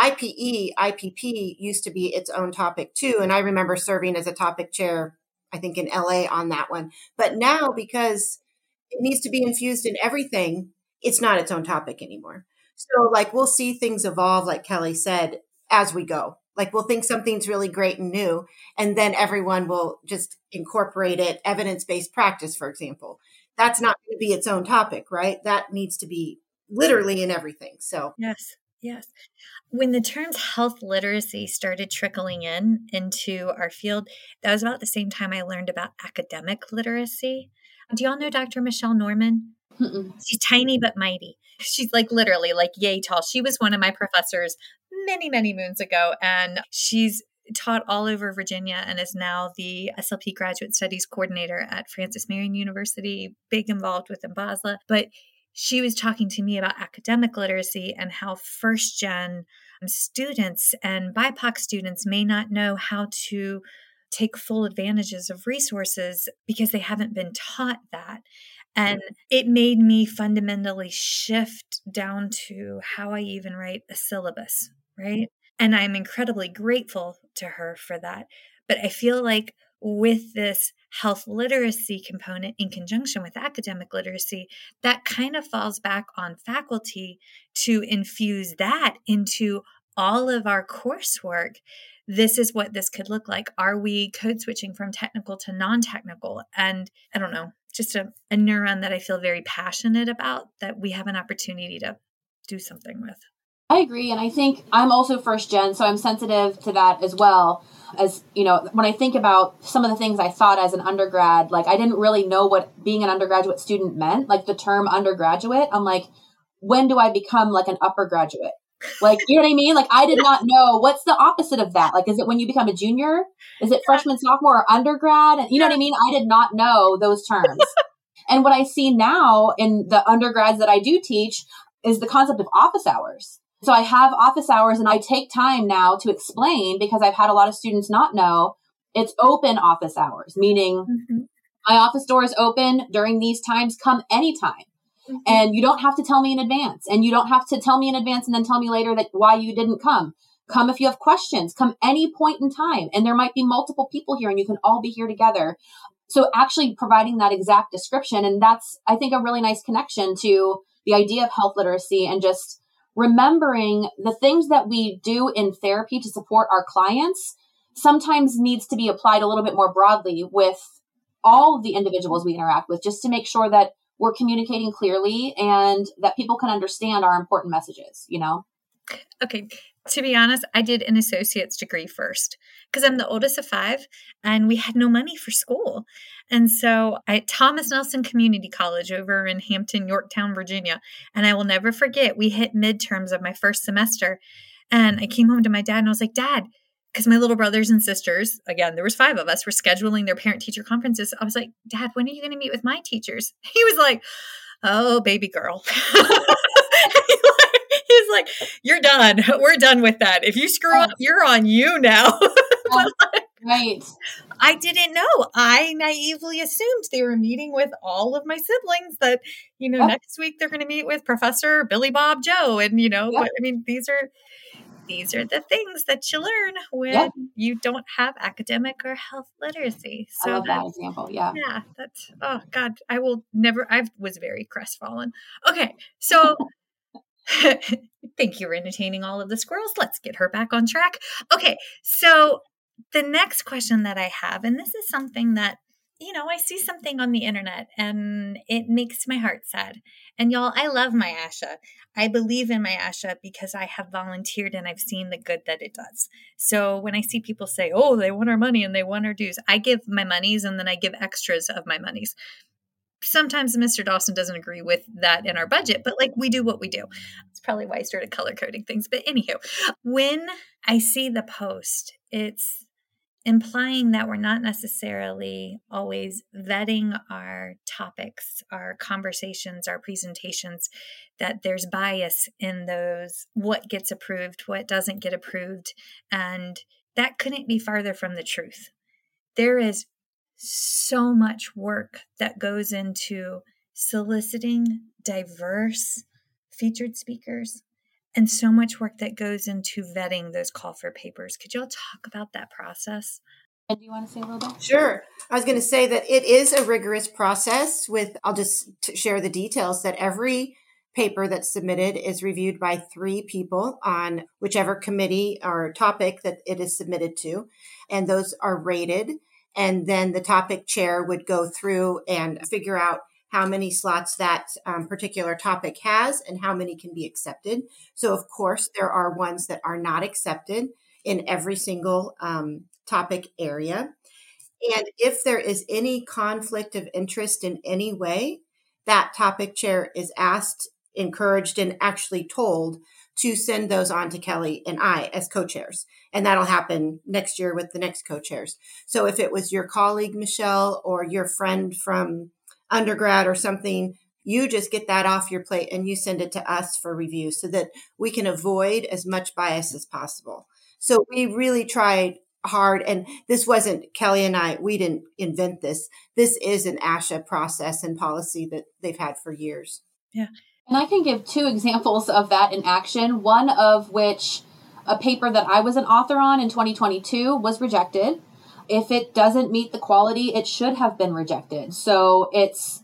IPP used to be its own topic too. And I remember serving as a topic chair, I think in LA on that one. But now, because it needs to be infused in everything, it's not its own topic anymore. So like, we'll see things evolve, like Kelly said, as we go. Like we'll think something's really great and new, and then everyone will just incorporate it. Evidence-based practice, for example, that's not going to be its own topic, right? That needs to be literally in everything. So yes. When the terms health literacy started trickling into our field, that was about the same time I learned about academic literacy. Do y'all know Dr. Michelle Norman? Mm-mm. She's tiny but mighty. She's like literally like yay tall. She was one of my professors many, many moons ago, and she's taught all over Virginia and is now the SLP Graduate Studies Coordinator at Francis Marion University, big involved with MBASLA. But she was talking to me about academic literacy and how first-gen students and BIPOC students may not know how to take full advantages of resources because they haven't been taught that. And it made me fundamentally shift down to how I even write a syllabus, right? And I'm incredibly grateful to her for that. But I feel like with this health literacy component in conjunction with academic literacy, that kind of falls back on faculty to infuse that into all of our coursework. This is what this could look like. Are we code switching from technical to non-technical? And I don't know, just a neuron that I feel very passionate about that we have an opportunity to do something with. I agree. And I think I'm also first gen, so I'm sensitive to that as well. As, you know, when I think about some of the things I thought as an undergrad, like I didn't really know what being an undergraduate student meant, like the term undergraduate. I'm like, when do I become like an upper graduate? Like, you know what I mean? Like, I did not know what's the opposite of that. Like, is it when you become a junior? Is it freshman, sophomore, or undergrad? And you know what I mean? I did not know those terms. And what I see now in the undergrads that I do teach is the concept of office hours. So I have office hours and I take time now to explain, because I've had a lot of students not know it's open office hours, meaning my office door is open during these times, come anytime. And you don't have to tell me in advance, and you don't have to tell me in advance and then tell me later that why you didn't come. Come if you have questions, come any point in time. And there might be multiple people here and you can all be here together. So actually providing that exact description. And that's, I think, a really nice connection to the idea of health literacy and just remembering the things that we do in therapy to support our clients sometimes needs to be applied a little bit more broadly with all of the individuals we interact with, just to make sure that we're communicating clearly and that people can understand our important messages, you know? Okay. To be honest, I did an associate's degree first because I'm the oldest of 5 and we had no money for school. And so I at Thomas Nelson Community College over in Hampton, Yorktown, Virginia. And I will never forget, we hit midterms of my first semester. And I came home to my dad and I was like, Dad, because my little brothers and sisters, again, there was 5 of us, were scheduling their parent-teacher conferences. I was like, Dad, when are you going to meet with my teachers? He was like, oh, baby girl. He's like, you're done. We're done with that. If you screw up, you're on you now. Right. I didn't know. I naively assumed they were meeting with all of my siblings that, next week they're going to meet with Professor Billy Bob Joe. And, but I mean, these are these are the things that you learn when Yep. you don't have academic or health literacy. I So love that example. Yeah. yeah, that's, oh God, I was very crestfallen. Okay, so thank you for entertaining all of the squirrels. Let's get her back on track. Okay, so the next question that I have, and this is something that, I see something on the internet and it makes my heart sad. And y'all, I love my ASHA. I believe in my ASHA because I have volunteered and I've seen the good that it does. So when I see people say, oh, they want our money and they want our dues, I give my monies and then I give extras of my monies. Sometimes Mr. Dawson doesn't agree with that in our budget, but we do what we do. That's probably why I started color coding things. But anywho, when I see the post, it's implying that we're not necessarily always vetting our topics, our conversations, our presentations, that there's bias in those, what gets approved, what doesn't get approved. And that couldn't be farther from the truth. There is so much work that goes into soliciting diverse featured speakers and so much work that goes into vetting those call for papers. Could y'all talk about that process? And do you want to say a little bit? Sure. I was going to say that it is a rigorous process I'll just share the details, that every paper that's submitted is reviewed by 3 people on whichever committee or topic that it is submitted to. And those are rated. And then the topic chair would go through and figure out how many slots that particular topic has and how many can be accepted. So, of course, there are ones that are not accepted in every single topic area. And if there is any conflict of interest in any way, that topic chair is asked, encouraged, and actually told to send those on to Kelly and I as co-chairs. And that'll happen next year with the next co-chairs. So if it was your colleague, Michelle, or your friend from undergrad or something, you just get that off your plate and you send it to us for review so that we can avoid as much bias as possible. So we really tried hard, and this wasn't Kelly and I, we didn't invent this. This is an ASHA process and policy that they've had for years. Yeah. And I can give 2 examples of that in action, one of which a paper that I was an author on in 2022 was rejected. If it doesn't meet the quality, it should have been rejected. So it's,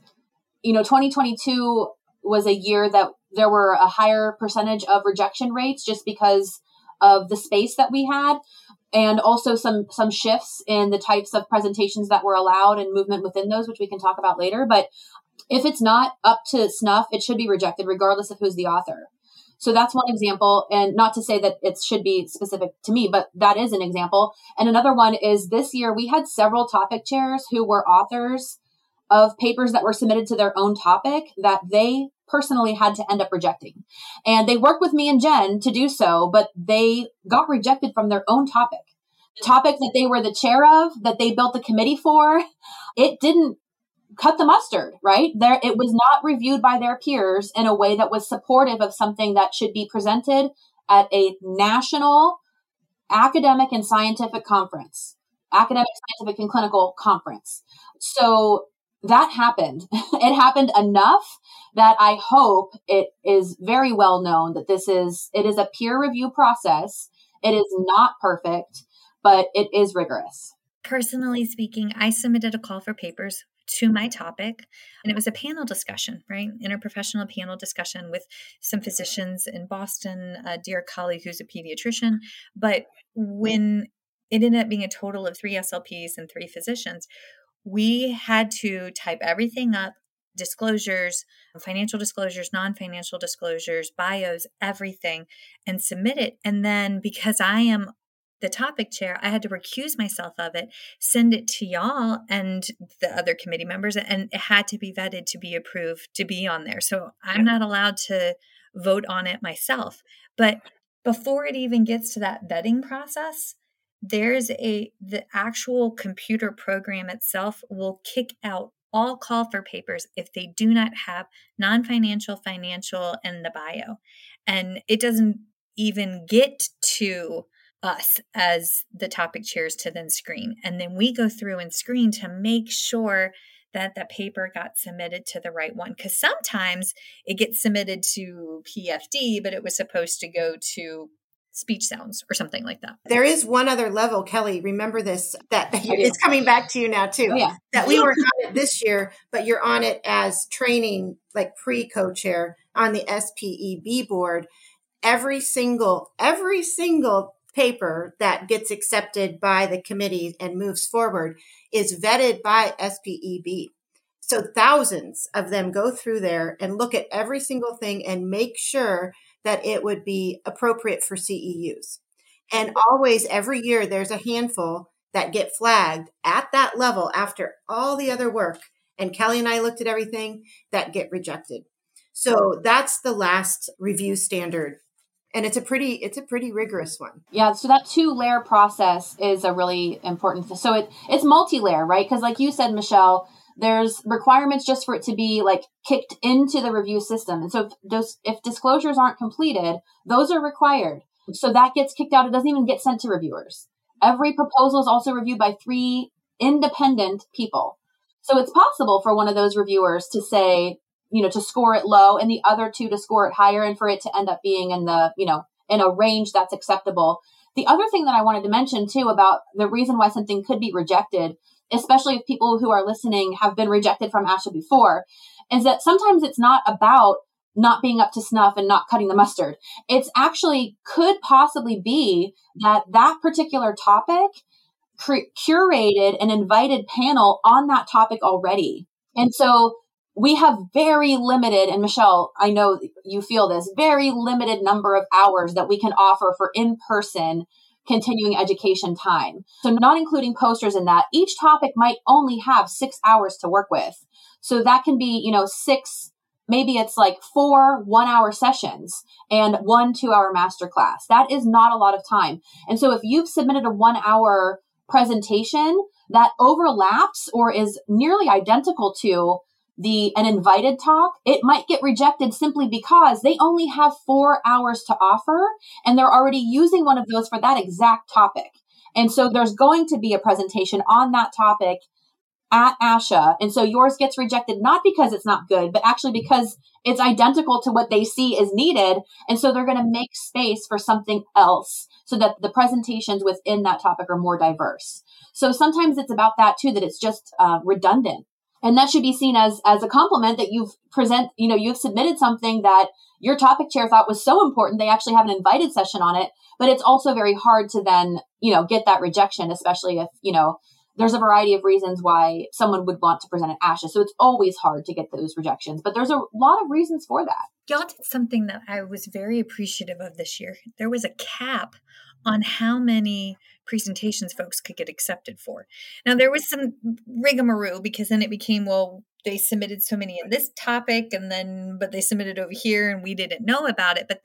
2022 was a year that there were a higher percentage of rejection rates just because of the space that we had, and also some shifts in the types of presentations that were allowed and movement within those, which we can talk about later. But if it's not up to snuff, it should be rejected regardless of who's the author. So that's one example. And not to say that it should be specific to me, but that is an example. And another one is this year we had several topic chairs who were authors of papers that were submitted to their own topic that they personally had to end up rejecting. And they worked with me and Jen to do so, but they got rejected from their own topic. The topic that they were the chair of, that they built the committee for, it didn't cut the mustard, right? It was not reviewed by their peers in a way that was supportive of something that should be presented at a national academic and scientific conference, academic, scientific, and clinical conference. So that happened. It happened enough that I hope it is very well known that it is a peer review process. It is not perfect, but it is rigorous. Personally speaking, I submitted a call for papers to my topic, and it was a panel discussion, right? Interprofessional panel discussion with some physicians in Boston, a dear colleague who's a pediatrician. But when it ended up being a total of 3 SLPs and 3 physicians, we had to type everything up, disclosures, financial disclosures, non-financial disclosures, bios, everything, and submit it. And then because I am the topic chair, I had to recuse myself of it, send it to y'all and the other committee members, and it had to be vetted to be approved to be on there. So I'm not allowed to vote on it myself. But before it even gets to that vetting process, the actual computer program itself will kick out all call for papers if they do not have non-financial, financial, and the bio. And it doesn't even get to us as the topic chairs to then screen. And then we go through and screen to make sure that the paper got submitted to the right one. Because sometimes it gets submitted to PFD, but it was supposed to go to speech sounds or something like that. There is one other level, Kelly, remember this, that it's coming back to you now too, Oh, yeah. that we weren't on it this year, but you're on it as training, like pre-co-chair on the SPEB board. Every single paper that gets accepted by the committee and moves forward is vetted by SPEB. So thousands of them go through there and look at every single thing and make sure that it would be appropriate for CEUs. And always, every year, there's a handful that get flagged at that level after all the other work. And Kelly and I looked at everything that get rejected. So that's the last review standard. And it's a pretty rigorous one. Yeah. So that 2-layer process is a really important thing. So it's multi-layer, right? Because like you said, Michelle, there's requirements just for it to be like kicked into the review system. And so if disclosures aren't completed, those are required. So that gets kicked out. It doesn't even get sent to reviewers. Every proposal is also reviewed by 3 independent people. So it's possible for one of those reviewers to say, to score it low and the other 2 to score it higher and for it to end up being in the, in a range that's acceptable. The other thing that I wanted to mention too about the reason why something could be rejected, especially if people who are listening have been rejected from ASHA before, is that sometimes it's not about not being up to snuff and not cutting the mustard. It's actually could possibly be that particular topic curated an invited panel on that topic already. And so we have very limited, and Michelle, I know you feel this, very limited number of hours that we can offer for in-person continuing education time. So not including posters in that, each topic might only have 6 hours to work with. So that can be, 6, maybe it's like 4 1-hour sessions and 1 2-hour masterclass. That is not a lot of time. And so if you've submitted a 1-hour presentation that overlaps or is nearly identical to an invited talk, it might get rejected simply because they only have 4 hours to offer and they're already using one of those for that exact topic. And so there's going to be a presentation on that topic at ASHA. And so yours gets rejected, not because it's not good, but actually because it's identical to what they see is needed. And so they're going to make space for something else so that the presentations within that topic are more diverse. So sometimes it's about that too, that it's just redundant. And that should be seen as a compliment that you've submitted something that your topic chair thought was so important. They actually have an invited session on it, but it's also very hard to then, get that rejection, especially if, there's a variety of reasons why someone would want to present at ASHA. So it's always hard to get those rejections, but there's a lot of reasons for that. Y'all did something that I was very appreciative of this year. There was a cap on how many presentations folks could get accepted for. Now, there was some rigmarole because then it became, well, they submitted so many in this topic but they submitted over here and we didn't know about it. But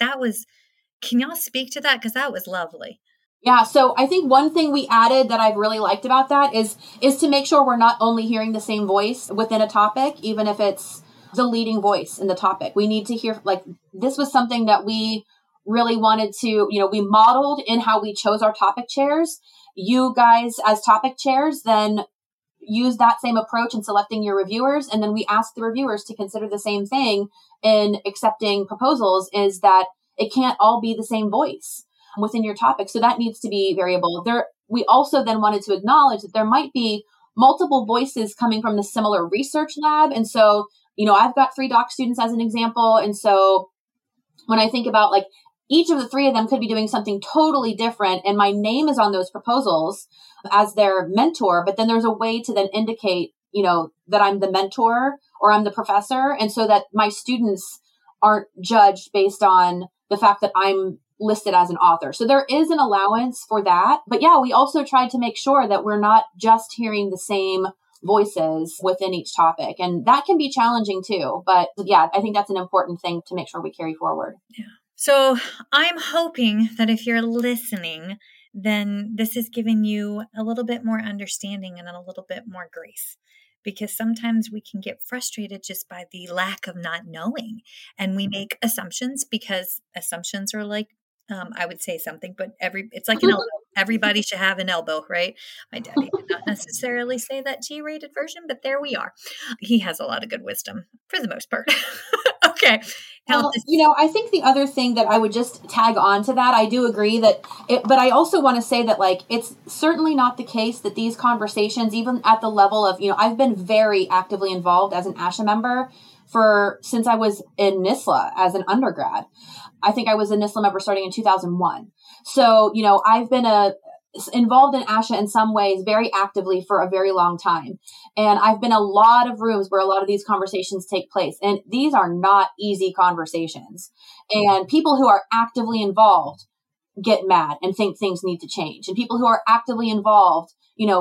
can y'all speak to that? Because that was lovely. Yeah. So I think one thing we added that I've really liked about that is to make sure we're not only hearing the same voice within a topic, even if it's the leading voice in the topic. We need to hear, this was something that we really wanted to, we modeled in how we chose our topic chairs. You guys as topic chairs then use that same approach in selecting your reviewers. And then we ask the reviewers to consider the same thing in accepting proposals, is that it can't all be the same voice within your topic. So that needs to be variable. We also then wanted to acknowledge that there might be multiple voices coming from the similar research lab. And so, I've got 3 doc students as an example. And so when I think about each of the 3 of them could be doing something totally different, and my name is on those proposals as their mentor, but then there's a way to then indicate, that I'm the mentor or I'm the professor. And so that my students aren't judged based on the fact that I'm listed as an author. So there is an allowance for that. But yeah, we also tried to make sure that we're not just hearing the same voices within each topic. And that can be challenging too. But yeah, I think that's an important thing to make sure we carry forward. Yeah. So I'm hoping that if you're listening, then this is giving you a little bit more understanding and a little bit more grace. Because sometimes we can get frustrated just by the lack of not knowing. And we make assumptions because assumptions are I would say something, but it's like an elbow. Everybody should have an elbow, right? My daddy did not necessarily say that G-rated version, but there we are. He has a lot of good wisdom for the most part. Okay. Okay. Well, I think the other thing that I would just tag on to that, I do agree that but I also want to say that like, it's certainly not the case that these conversations, even at the level of, I've been very actively involved as an ASHA member since I was in NISLA as an undergrad. I think I was a NISLA member starting in 2001. So, I've been involved in ASHA in some ways very actively for a very long time. And I've been in a lot of rooms where a lot of these conversations take place. And these are not easy conversations. And people who are actively involved get mad and think things need to change. And people who are actively involved,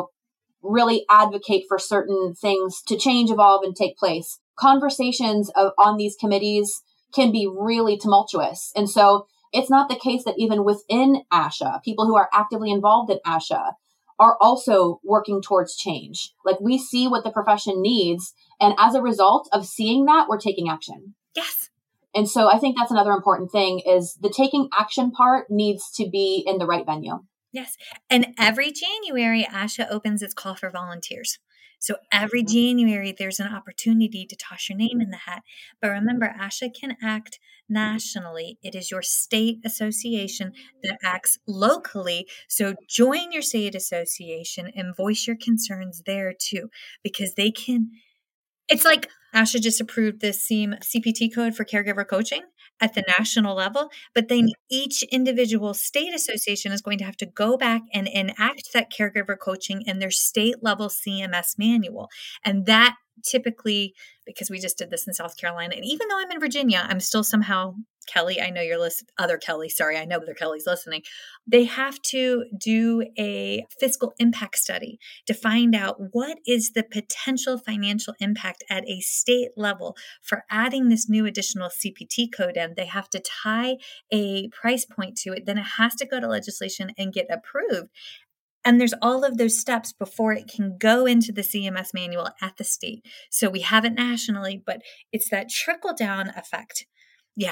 really advocate for certain things to change, evolve, and take place. Conversations on these committees can be really tumultuous. And so it's not the case that even within ASHA, people who are actively involved in ASHA are also working towards change. Like, we see what the profession needs. And as a result of seeing that, we're taking action. Yes. And so I think that's another important thing, is the taking action part needs to be in the right venue. Yes. And every January, ASHA opens its call for volunteers. So every January, there's an opportunity to toss your name in the hat. But remember, ASHA can act nationally. It is your state association that acts locally. So join your state association and voice your concerns there too, because they can. It's like ASHA just approved the CPT code for caregiver coaching at the national level, but then each individual state association is going to have to go back and enact that caregiver coaching in their state level CMS manual. And that typically, because we just did this in South Carolina, and even though I'm in Virginia, I'm still somehow, Kelly, I know you're listening, other Kelly, sorry, I know other Kelly's listening. They have to do a fiscal impact study to find out what is the potential financial impact at a state level for adding this new additional CPT code in. They have to tie a price point to it. Then it has to go to legislation and get approved. And there's all of those steps before it can go into the CMS manual at the state. So we have it nationally, but it's that trickle down effect. Yeah.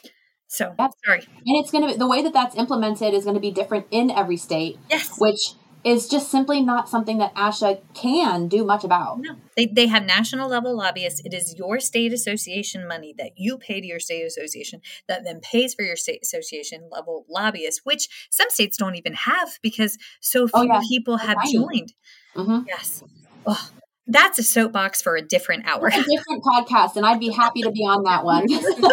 So sorry. And it's going to be, the way that that's implemented is going to be different in every state. Yes. Which is just simply not something that ASHA can do much about. No, they have national level lobbyists. It is your state association money that you pay to your state association that then pays for your state association level lobbyists, which some states don't even have because so few people have joined. Mm-hmm. Yes. Oh, that's a soapbox for a different hour. That's a different podcast, and I'd be happy to be on that one.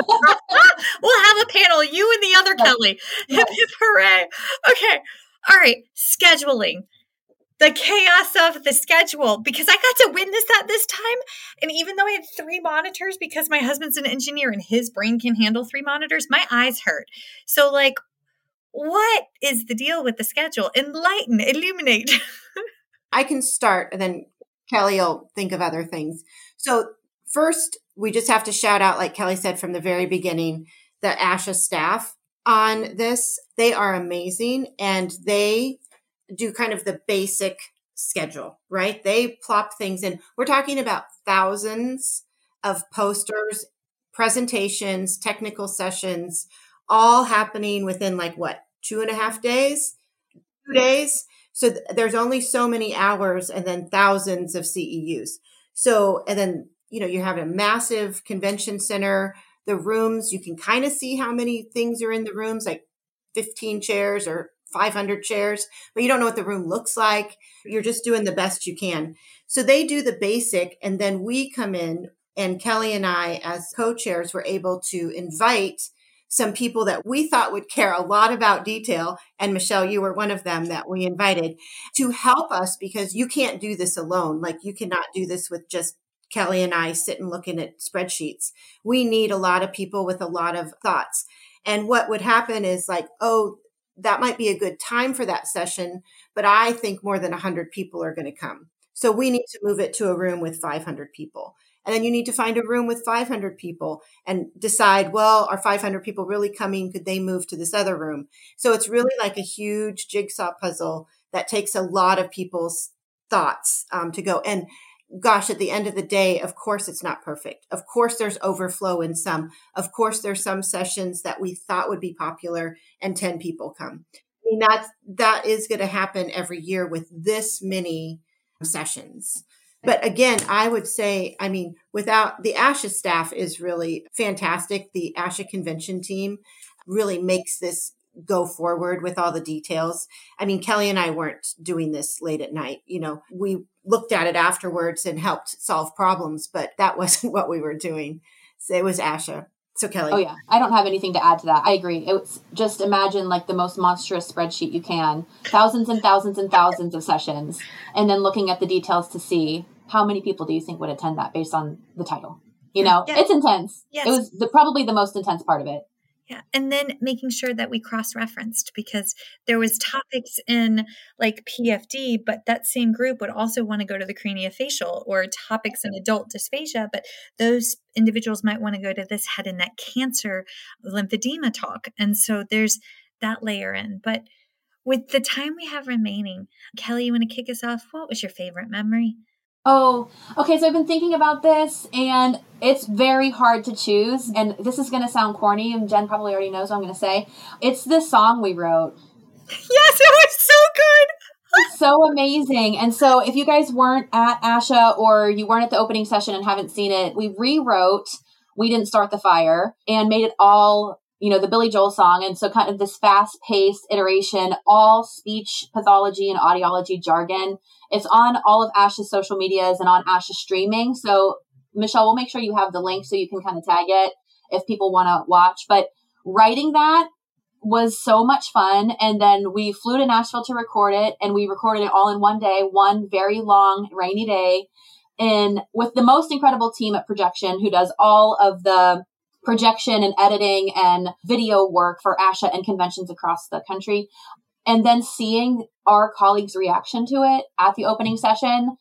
We'll have a panel, you and the other Kelly. Hip, hip, hooray. Okay. All right, scheduling, the chaos of the schedule, because I got to witness that this time. And even though I had 3 monitors, because my husband's an engineer and his brain can handle 3 monitors, my eyes hurt. So like, what is the deal with the schedule? Enlighten, illuminate. I can start and then Kelly will think of other things. So first, we just have to shout out, like Kelly said from the very beginning, the ASHA staff on this. They are amazing and they do kind of the basic schedule, right? They plop things in. We're talking about thousands of posters, presentations, technical sessions, all happening within 2.5 days, 2 days. So there's only so many hours and then thousands of CEUs. So, and then, you have a massive convention center, the rooms, you can kind of see how many things are in the rooms, like 15 chairs or 500 chairs, but you don't know what the room looks like. You're just doing the best you can. So they do the basic, and then we come in, and Kelly and I, as co-chairs, were able to invite some people that we thought would care a lot about detail. And Michelle, you were one of them that we invited to help us, because you can't do this alone. Like, you cannot do this with just Kelly and I sitting looking at spreadsheets. We need a lot of people with a lot of thoughts. And what would happen is that might be a good time for that session, but I think more than 100 people are going to come. So we need to move it to a room with 500 people. And then you need to find a room with 500 people and decide, well, are 500 people really coming? Could they move to this other room? So it's really like a huge jigsaw puzzle that takes a lot of people's thoughts to go. And gosh, at the end of the day, of course, it's not perfect. Of course, there's overflow in some. Of course, there's some sessions that we thought would be popular and 10 people come. I mean, that is going to happen every year with this many sessions. But again, I would say, I mean, without the ASHA staff is really fantastic. The ASHA convention team really makes this go forward with all the details. I mean, Kelly and I weren't doing this late at night. We looked at it afterwards and helped solve problems, but that wasn't what we were doing. So it was ASHA. So Kelly. Oh yeah. I don't have anything to add to that. I agree. It's just imagine like the most monstrous spreadsheet you can, thousands and thousands and thousands of sessions, and then looking at the details to see how many people do you think would attend that based on the title. It's intense. Yes. It was probably the most intense part of it. Yeah. And then making sure that we cross-referenced, because there was topics in like PFD, but that same group would also want to go to the craniofacial, or topics in adult dysphagia, but those individuals might want to go to this head and neck cancer lymphedema talk. And so there's that layer in. But with the time we have remaining, Kelly, you want to kick us off? What was your favorite memory? Oh, okay. So I've been thinking about this, and it's very hard to choose. And this is going to sound corny, and Jen probably already knows what I'm going to say. It's this song we wrote. Yes, it was so good. It's so amazing. And so if you guys weren't at ASHA or you weren't at the opening session and haven't seen it, we rewrote We Didn't Start the Fire and made it all, the Billy Joel song. And so kind of this fast-paced iteration, all speech pathology and audiology jargon. It's on all of ASHA's social medias and on ASHA streaming. So Michelle, we'll make sure you have the link so you can kind of tag it if people want to watch. But writing that was so much fun. And then we flew to Nashville to record it, and we recorded it all in one day, one very long rainy day, and with the most incredible team at Projection, who does all of the projection and editing and video work for ASHA and conventions across the country. And then seeing our colleagues' reaction to it at the opening session,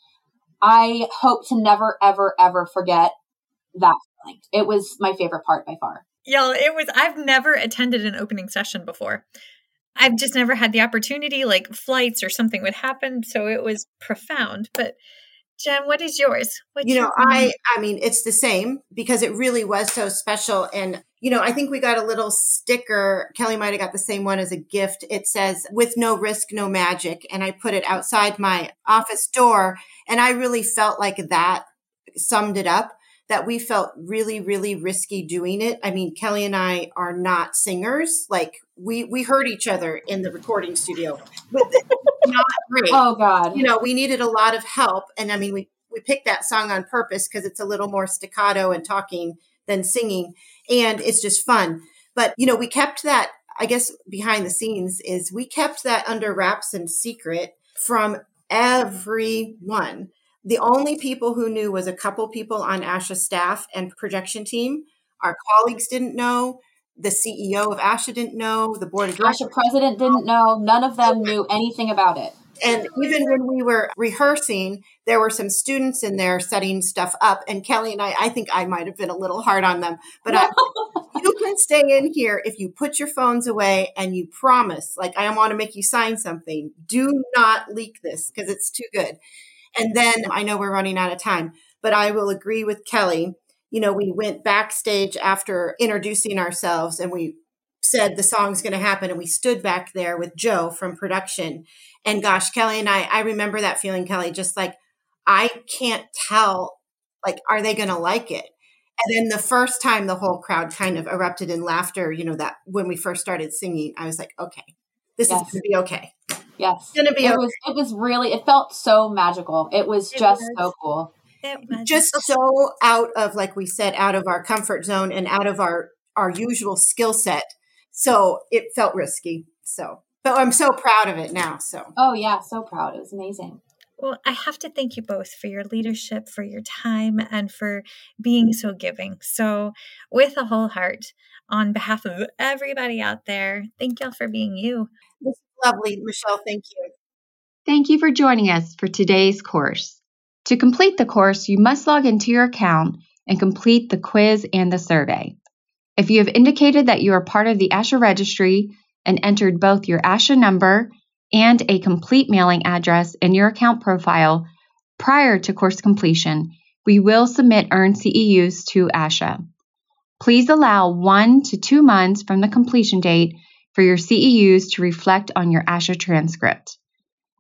I hope to never, ever, ever forget that feeling. It was my favorite part by far. Y'all, I've never attended an opening session before. I've just never had the opportunity, like flights or something would happen. So it was profound. But Jen, what is yours? I mean, it's the same because it really was so special. And, I think we got a little sticker. Kelly might have got the same one as a gift. It says, "With no risk, no magic." And I put it outside my office door. And I really felt like that summed it up, that we felt really, really risky doing it. I mean, Kelly and I are not singers. Like we heard each other in the recording studio, but not great. Oh God. We needed a lot of help. And I mean, we picked that song on purpose because it's a little more staccato and talking than singing. And it's just fun. But, we kept that, I guess, behind the scenes is we kept that under wraps and secret from everyone. The only people who knew was a couple people on ASHA staff and projection team. Our colleagues didn't know. The CEO of ASHA didn't know. The board of directors. ASHA president didn't know. None of them knew anything about it. And even when we were rehearsing, there were some students in there setting stuff up. And Kelly and I think I might have been a little hard on them. But you can stay in here if you put your phones away and you promise, like, I want to make you sign something. Do not leak this because it's too good. And then I know we're running out of time, but I will agree with Kelly. We went backstage after introducing ourselves and we said the song's going to happen. And we stood back there with Joe from production. And gosh, Kelly and I remember that feeling, Kelly, just like, I can't tell, like, are they going to like it? And then the first time the whole crowd kind of erupted in laughter, that when we first started singing, I was like, okay, this is going to be okay. Yes. It's going to be okay. It was really, it felt so magical. It was so cool. Just so out of, like we said, out of our comfort zone and out of our usual skill set. So it felt risky. But I'm so proud of it now. So. Oh yeah. So proud. It was amazing. Well, I have to thank you both for your leadership, for your time, and for being so giving. So with a whole heart, on behalf of everybody out there, thank y'all for being you. This is lovely, Michelle. Thank you. Thank you for joining us for today's course. To complete the course, you must log into your account and complete the quiz and the survey. If you have indicated that you are part of the ASHA registry and entered both your ASHA number and a complete mailing address in your account profile prior to course completion, we will submit earned CEUs to ASHA. Please allow 1 to 2 months from the completion date for your CEUs to reflect on your ASHA transcript.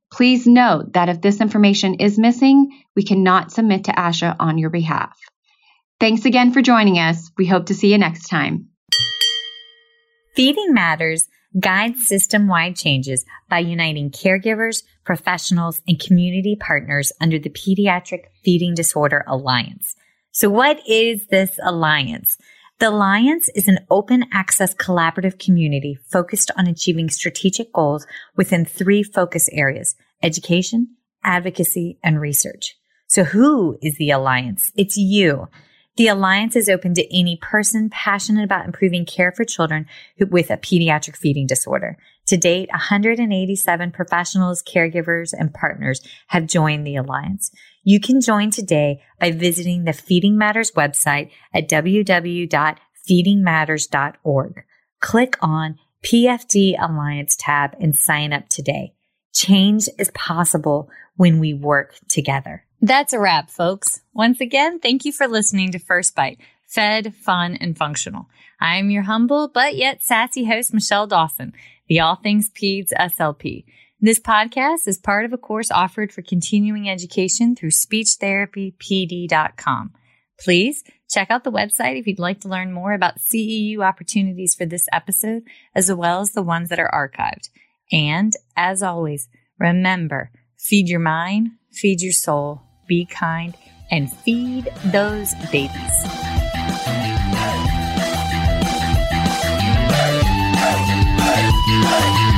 Please note that if this information is missing, we cannot submit to ASHA on your behalf. Thanks again for joining us. We hope to see you next time. Feeding Matters guides system-wide changes by uniting caregivers, professionals, and community partners under the Pediatric Feeding Disorder Alliance. So what is this alliance? The Alliance is an open access collaborative community focused on achieving strategic goals within 3 focus areas: education, advocacy, and research. So who is the Alliance? It's you. The Alliance is open to any person passionate about improving care for children with a pediatric feeding disorder. To date, 187 professionals, caregivers, and partners have joined the Alliance. You can join today by visiting the Feeding Matters website at www.feedingmatters.org. Click on PFD Alliance tab and sign up today. Change is possible when we work together. That's a wrap, folks. Once again, thank you for listening to First Bite, fed, fun, and functional. I'm your humble but yet sassy host, Michelle Dawson, the All Things Peds SLP. This podcast is part of a course offered for continuing education through SpeechTherapyPD.com. Please check out the website if you'd like to learn more about CEU opportunities for this episode, as well as the ones that are archived. And as always, remember, feed your mind, feed your soul, be kind, and feed those babies. Hey.